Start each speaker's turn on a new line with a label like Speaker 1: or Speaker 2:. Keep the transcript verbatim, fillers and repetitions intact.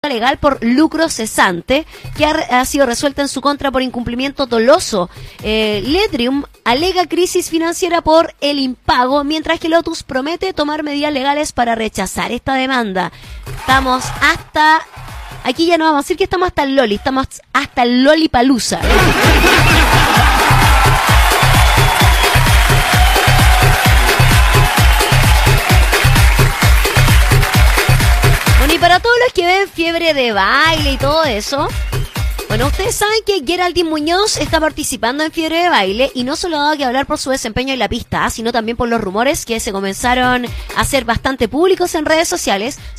Speaker 1: legal por lucro cesante que ha, ha sido resuelta en su contra por incumplimiento doloso. Eh, Ledrium alega crisis financiera por el impago, mientras que Lotus promete tomar medidas legales para rechazar esta demanda. Estamos hasta... Aquí ya no vamos a decir que estamos hasta el Loli, estamos hasta el Lollipalooza. Bueno, y para todos los que ven Fiebre de Baile y todo eso, bueno, ustedes saben que Geraldine Muñoz está participando en Fiebre de Baile y no solo ha dado que hablar por su desempeño en la pista, sino también por los rumores que se comenzaron a hacer bastante públicos en redes sociales